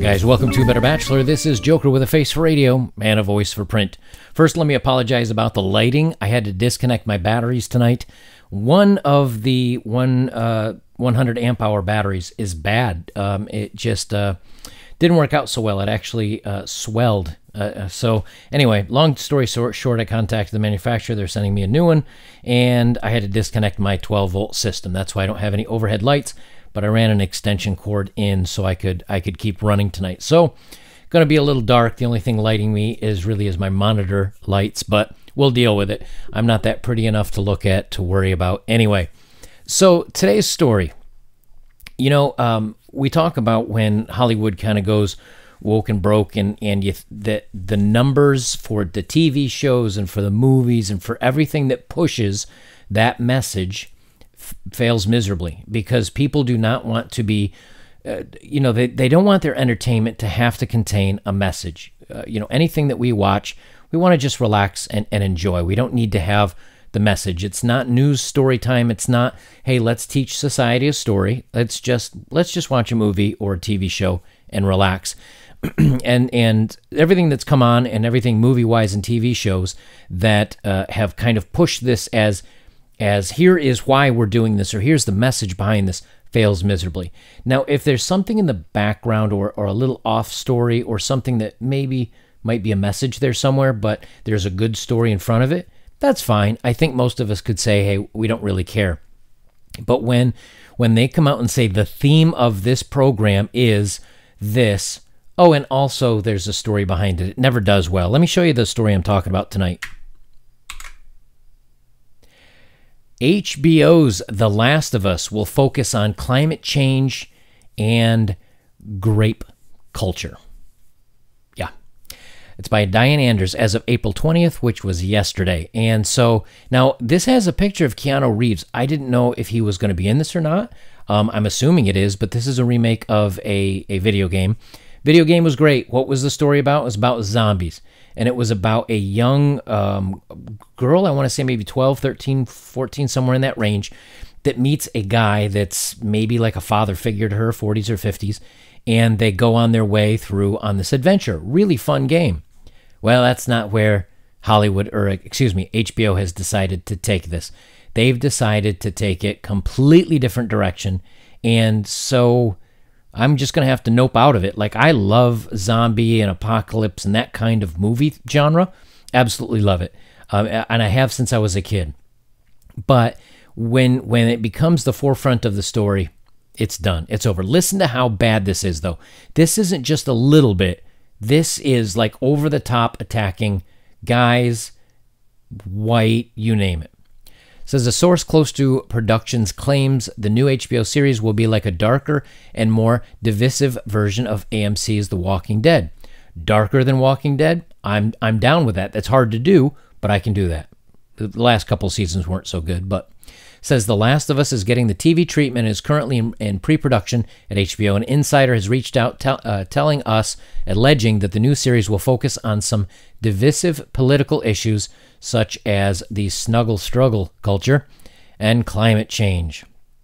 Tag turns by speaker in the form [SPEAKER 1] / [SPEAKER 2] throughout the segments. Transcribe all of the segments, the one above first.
[SPEAKER 1] guys, welcome to Better Bachelor. This is Joker with a face for radio and a voice for print. First, let me apologize about the lighting. I had to disconnect my batteries tonight. One of the 100 amp hour batteries is bad. It just didn't work out so well. It actually swelled. So anyway, long story short, I contacted the manufacturer. They're sending me a new one, and I had to disconnect my 12-volt system. That's why I don't have any overhead lights, but I ran an extension cord in so I could keep running tonight. So going to be a little dark. The only thing lighting me is my monitor lights, but we'll deal with it. I'm not that pretty enough to look at, to worry about. Anyway, so today's story, we talk about when Hollywood kind of goes woke and broke, and the numbers for the TV shows and for the movies and for everything that pushes that message fails miserably, because people do not want to be, they don't want their entertainment to have to contain a message. Anything that we watch, we want to just relax and enjoy. We don't need to have the message. It's not news story time. It's not, hey, let's teach society a story. Let's just watch a movie or a TV show and relax. and everything that's come on, and everything movie-wise and TV shows that have kind of pushed this as here is why we're doing this, or here's the message behind this, fails miserably. Now, if there's something in the background or a little off story, or something that maybe might be a message there somewhere, but there's a good story in front of it, that's fine. I think most of us could say, hey, we don't really care. But when they come out and say the theme of this program is this, oh, and also there's a story behind it, it never does well. Let me show you the story I'm talking about tonight. HBO's The Last of Us will focus on climate change and grape culture. Yeah. It's by Diane Anders as of April 20th, which was yesterday. And so now this has a picture of Keanu Reeves. I didn't know if he was going to be in this or not. I'm assuming it is, but this is a remake of a video game. Video game was great. What was the story about? It was about zombies. And it was about a young girl, I want to say maybe 12, 13, 14, somewhere in that range, that meets a guy that's maybe like a father figure to her, 40s or 50s, and they go on their way through on this adventure. Really fun game. Well, that's not where HBO has decided to take this. They've decided to take it completely different direction, and so I'm just going to have to nope out of it. Like, I love zombie and apocalypse and that kind of movie genre. Absolutely love it. And I have since I was a kid. But when it becomes the forefront of the story, it's done. It's over. Listen to how bad this is, though. This isn't just a little bit. This is like over-the-top attacking guys, white, you name it. Says a source close to productions claims the new HBO series will be like a darker and more divisive version of AMC's The Walking Dead. Darker than Walking Dead? I'm down with that. That's hard to do, but I can do that. The last couple seasons weren't so good, but says The Last of Us is getting the TV treatment and is currently in pre-production at HBO. An insider has reached out telling us, alleging that the new series will focus on some divisive political issues such as the snuggle struggle culture and climate change.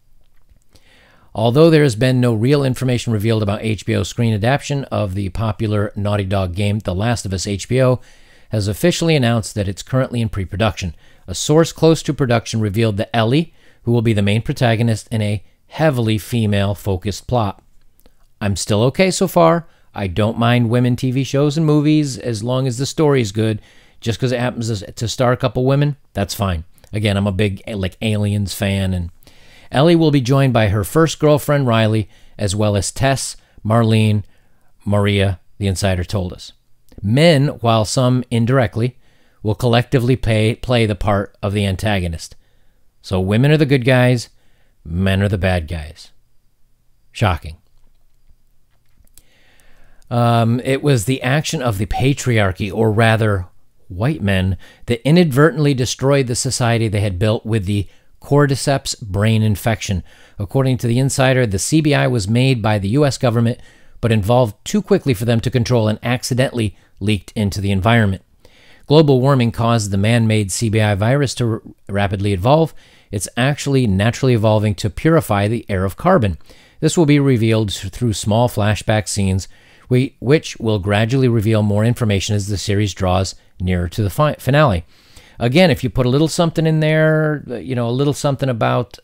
[SPEAKER 1] Although there has been no real information revealed about HBO's screen adaptation of the popular Naughty Dog game The Last of Us, HBO has officially announced that it's currently in pre-production. A source close to production revealed that Ellie, who will be the main protagonist in a heavily female-focused plot. I'm still okay so far. I don't mind women TV shows and movies as long as the story is good. Just because it happens to star a couple women, that's fine. Again, I'm a big Aliens fan. And Ellie will be joined by her first girlfriend, Riley, as well as Tess, Marlene, Maria, the insider told us. Men, while some indirectly, will collectively play the part of the antagonist. So women are the good guys, men are the bad guys. Shocking. It was the action of the patriarchy, or rather white men, that inadvertently destroyed the society they had built with the cordyceps brain infection. According to the insider, the CBI was made by the U.S. government, but evolved too quickly for them to control and accidentally leaked into the environment. Global warming caused the man-made CBI virus to rapidly evolve. It's actually naturally evolving to purify the air of carbon. This will be revealed through small flashback scenes which will gradually reveal more information as the series draws nearer to the finale. Again, if you put a little something in there, a little something about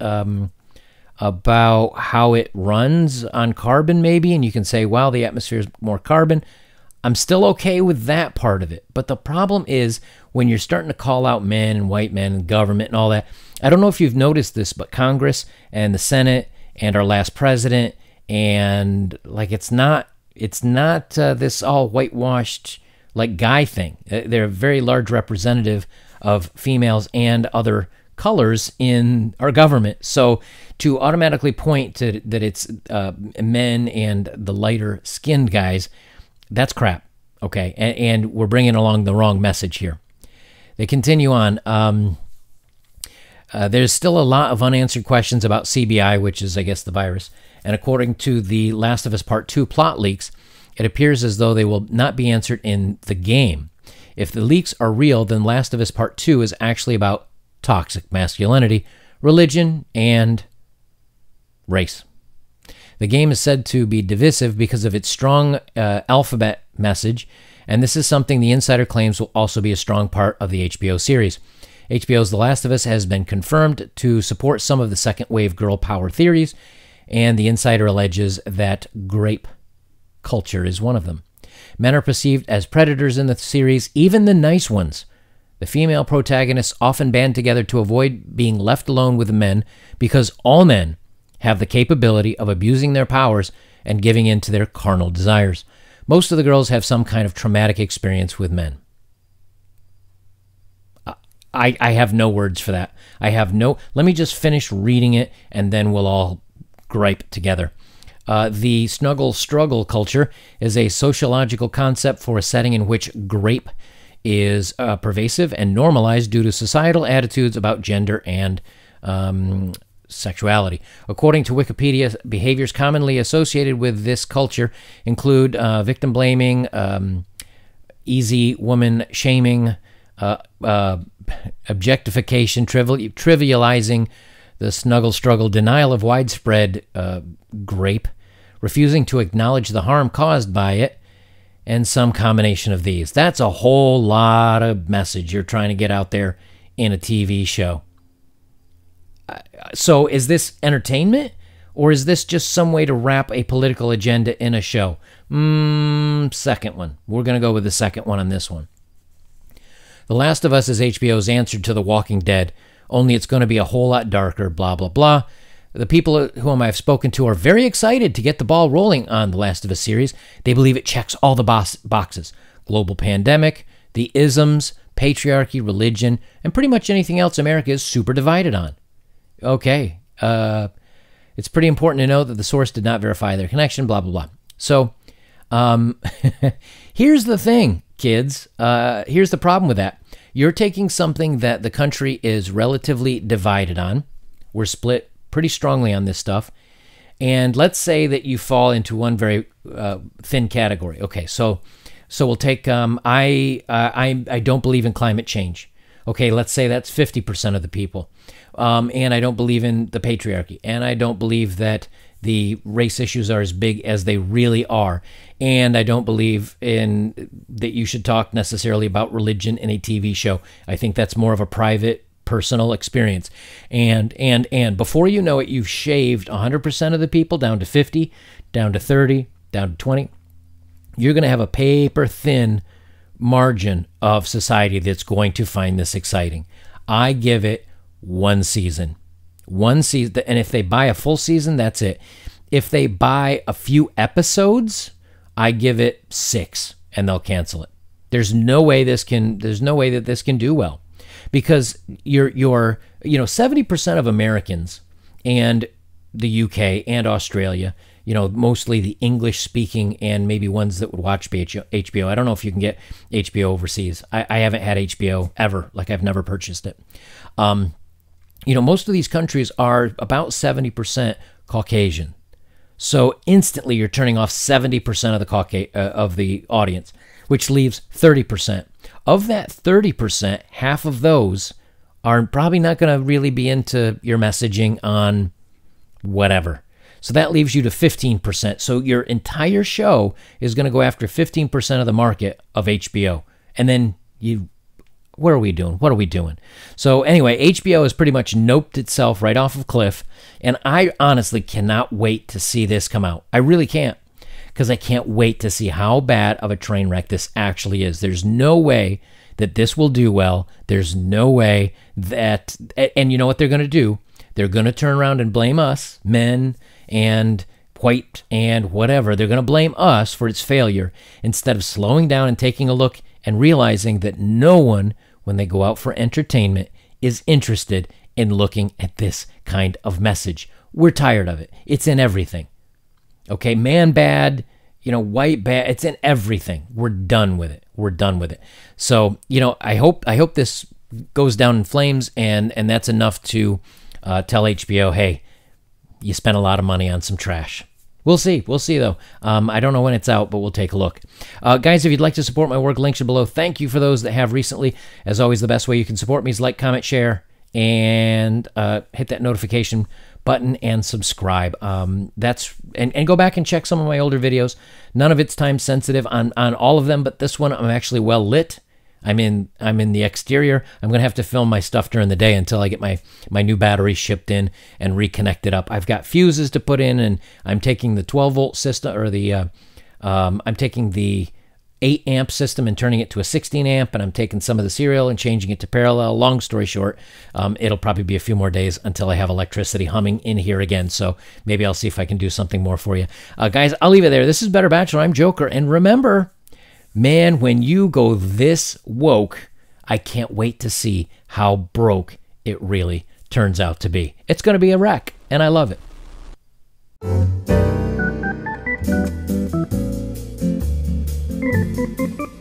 [SPEAKER 1] how it runs on carbon maybe, and you can say, well, the atmosphere is more carbon, I'm still okay with that part of it. But the problem is when you're starting to call out men and white men and government and all that. I don't know if you've noticed this, but Congress and the Senate and our last president, and like it's not this all whitewashed like guy thing. They're a very large representative of females and other colors in our government. So to automatically point to that it's men and the lighter skinned guys, that's crap. Okay. And we're bringing along the wrong message here. They continue on. There's still a lot of unanswered questions about CBI, which is, I guess, the virus. And according to the Last of Us Part 2 plot leaks, it appears as though they will not be answered in the game. If the leaks are real, then Last of Us Part 2 is actually about toxic masculinity, religion, and race. The game is said to be divisive because of its strong alphabet message, and this is something the insider claims will also be a strong part of the HBO series. HBO's The Last of Us has been confirmed to support some of the second wave girl power theories, and the insider alleges that grape culture is one of them. Men are perceived as predators in the series, even the nice ones. The female protagonists often band together to avoid being left alone with the men because all men have the capability of abusing their powers and giving in to their carnal desires. Most of the girls have some kind of traumatic experience with men. I have no words for that. Let me just finish reading it and then we'll all gripe together. The snuggle struggle culture is a sociological concept for a setting in which grape is pervasive and normalized due to societal attitudes about gender and sexuality. According to Wikipedia, behaviors commonly associated with this culture include victim blaming, easy woman shaming, objectification, trivializing the snuggle struggle, denial of widespread grape, refusing to acknowledge the harm caused by it, and some combination of these. That's a whole lot of message you're trying to get out there in a TV show. So is this entertainment, or is this just some way to wrap a political agenda in a show? Second one. We're going to go with the second one on this one. The Last of Us is HBO's answer to The Walking Dead, only it's going to be a whole lot darker, blah, blah, blah. The people whom I've spoken to are very excited to get the ball rolling on The Last of Us series. They believe it checks all the boxes. Global pandemic, the isms, patriarchy, religion, and pretty much anything else America is super divided on. Okay, it's pretty important to note that the source did not verify their connection, blah, blah, blah. So, here's the thing, kids. Here's the problem with that. You're taking something that the country is relatively divided on. We're split pretty strongly on this stuff. And let's say that you fall into one very thin category. Okay, so we'll take, I don't believe in climate change. Okay, let's say that's 50% of the people. And I don't believe in the patriarchy. And I don't believe that the race issues are as big as they really are. And I don't believe in that you should talk necessarily about religion in a TV show. I think that's more of a private, personal experience. And before you know it, you've shaved 100% of the people down to 50, down to 30, down to 20. You're going to have a paper-thin margin of society that's going to find this exciting. I give it one season. One season, and if they buy a full season, that's it. If they buy a few episodes, I give it 6, and they'll cancel it. There's no way that this can do well, because you're 70% of Americans and the UK and Australia, mostly the English speaking and maybe ones that would watch HBO. I don't know if you can get HBO overseas. I haven't had HBO ever. Like, I've never purchased it. Most of these countries are about 70% Caucasian. So instantly you're turning off 70% of the audience, which leaves 30%. Of that 30%, half of those are probably not going to really be into your messaging on whatever. So that leaves you to 15%. So your entire show is going to go after 15% of the market of HBO. And then what are we doing? What are we doing? So anyway, HBO has pretty much noped itself right off of cliff. And I honestly cannot wait to see this come out. I really can't, because I can't wait to see how bad of a train wreck this actually is. There's no way that this will do well. There's no way that, and you know what they're going to do? They're going to turn around and blame us, men and white and whatever. They're going to blame us for its failure instead of slowing down and taking a look and realizing that no one, when they go out for entertainment, is interested in looking at this kind of message. We're tired of it. It's in everything. Okay, man bad, white bad, it's in everything. We're done with it. We're done with it. So, I hope this goes down in flames, and that's enough to tell HBO, hey, you spent a lot of money on some trash. We'll see. We'll see, though. I don't know when it's out, but we'll take a look. Guys, if you'd like to support my work, links are below. Thank you for those that have recently. As always, the best way you can support me is like, comment, share, and hit that notification button and subscribe. And go back and check some of my older videos. None of it's time sensitive on all of them, but this one I'm actually well lit. I'm in the exterior. I'm gonna have to film my stuff during the day until I get my new battery shipped in and reconnected up. I've got fuses to put in, and I'm taking the 12-volt system, or I'm taking the 8 amp system and turning it to a 16 amp, and I'm taking some of the serial and changing it to parallel. Long story short, it'll probably be a few more days until I have electricity humming in here again, so maybe I'll see if I can do something more for you. Guys, I'll leave it there. This is Better Bachelor. I'm Joker, and remember, man, when you go this woke, I can't wait to see how broke it really turns out to be. It's going to be a wreck, and I love it.